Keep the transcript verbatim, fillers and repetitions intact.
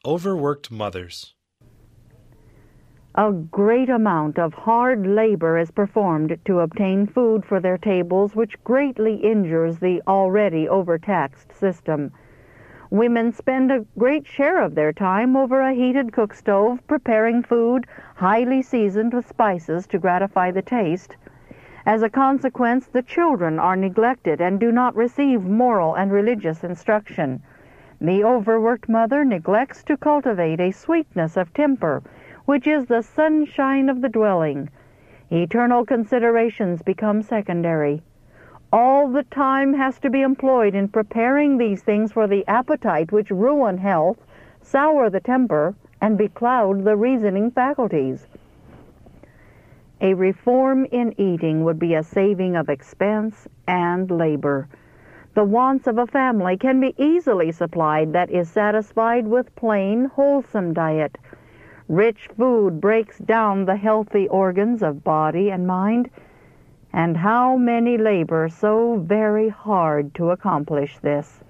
Overworked mothers. A great amount of hard labor is performed to obtain food for their tables, which greatly injures the already overtaxed system. Women spend a great share of their time over a heated cook stove, preparing food highly seasoned with spices to gratify the taste. As a consequence, the children are neglected and do not receive moral and religious instruction. The overworked mother neglects to cultivate a sweetness of temper, which is the sunshine of the dwelling. Eternal considerations become secondary. All the time has to be employed in preparing these things for the appetite which ruin health, sour the temper, and becloud the reasoning faculties. A reform in eating would be a saving of expense and labor. The wants of a family can be easily supplied that is satisfied with plain, wholesome diet. Rich food breaks down the healthy organs of body and mind, and how many labor so very hard to accomplish this.